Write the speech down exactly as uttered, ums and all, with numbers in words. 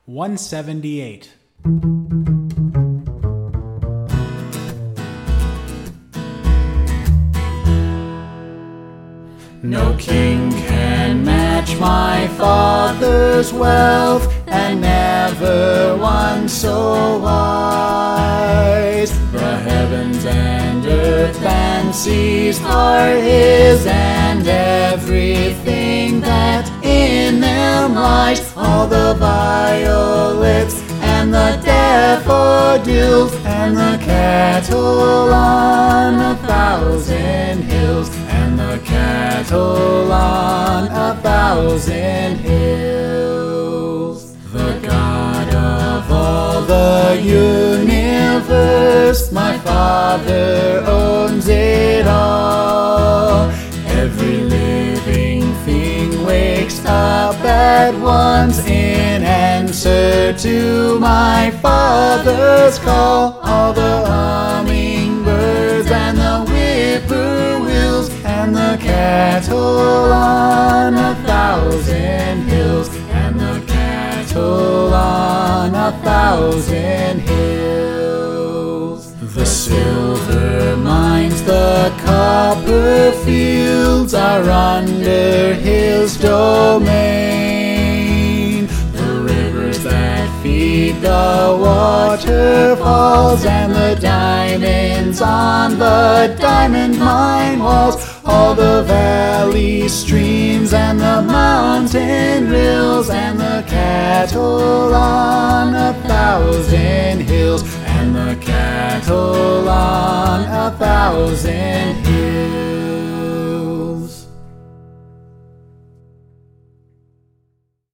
one seventy-eight. No king can match my father's wealth, and never one so wise. The heavens and earth and seas are his, and everything that in them lies. All the violets and the daffodils, and the cattle on a thousand hills, and the cattle on a thousand hills. The God of all the universe, my Father owns it all. Every living thing wakes up at once in answer to my Father's call. All the hummingbirds and the whippoorwills, and the cattle on a thousand hills, and the cattle on a thousand hills. The silver mines, the copper fields are under his domain. The rivers that feed the waterfalls, and the diamonds on the diamond mine walls. All the valley streams and the mountain rills, and the cattle on a thousand hills, and the cattle on a thousand hills.